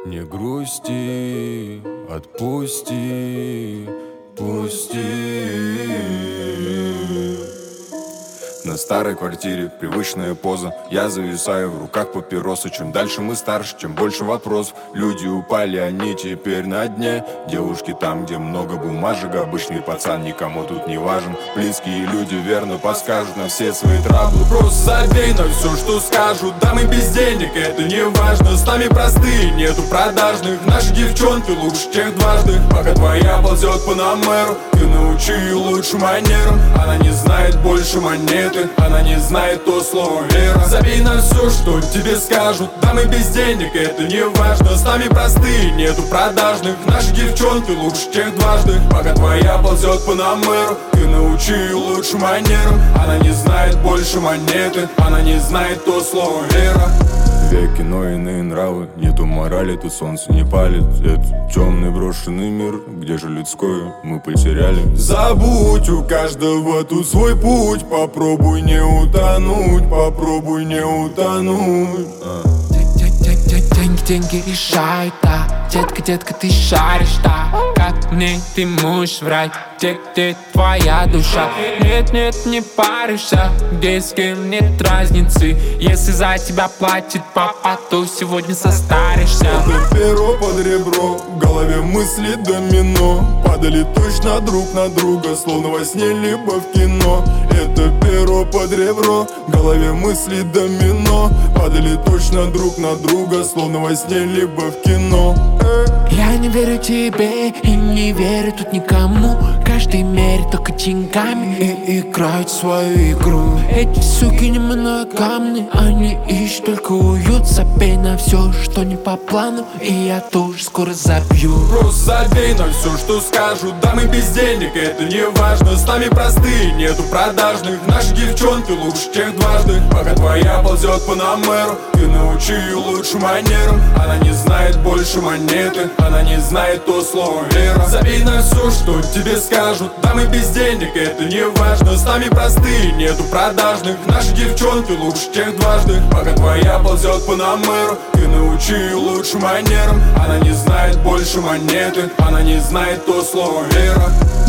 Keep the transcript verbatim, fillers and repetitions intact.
Не грусти, отпусти, пусти. На старой квартире привычная поза. Я зависаю в руках папиросы. Чем дальше мы старше, чем больше вопросов. Люди упали, они теперь на дне. Девушки там, где много бумажек. Обычный пацан никому тут не важен. Близкие люди верно подскажут на все свои траблы. Просто забей на все, что скажут. Да мы без денег, это не важно. С нами простые, нету продажных. Наши девчонки лучше тех дважды. Пока твоя ползет по намеру, ты научи ее лучше манерам. Она не знает больше монеты, она не знает то слово вера. Забей на все, что тебе скажут. Да мы без денег, это не важно. С нами простые, нету продажных. Наши девчонки лучше тех дважды. Пока твоя ползет по намеру, ты научи ее лучше манерам. Она не знает больше монеты, она не знает то слово вера. Веки, но иные нравы, нету морали, тут солнце не палит. Это темный брошенный мир, где же людское мы потеряли. Забудь, у каждого тут свой путь. Попробуй не утонуть, попробуй не утонуть. а. Деньги, деньги решают, да. Детка, детка, ты шаришь, да. Как мне ты можешь врать, где, где твоя душа? Нет, нет, не паришься, где с кем нет разницы. Если за тебя платит папа, то сегодня состаришься. Это перо под ребро, в голове мысли домино. Падали точно друг на друга, словно во сне либо в кино. Это перо под ребро, в голове мысли домино. Падали точно друг на друга, словно во сне либо в кино. Я не верю тебе и не верю тут никому. Каждый мерит только деньгами и играет свою игру. Эти суки не моногамны, они ищут только уют. Забей на все, что не по плану, и я тоже скоро забью. Просто забей на все, что скажут. Да мы без денег, это не важно. С нами простые, нету продажных. Наши девчонки лучше тех дважды. Пока твоя ползет по намеру, ты научи ее лучше манерам. Она не знает больше монеты, она не знает то слово вера. Забей на все, что тебе скажут. Да мы без денег, это не важно. С нами простые, нету продажных. Наши девчонки лучше тех дважды. Пока твоя ползет по намеру, ты научи ее лучше манерам. Она не знает больше монеты, она не знает то слово вера.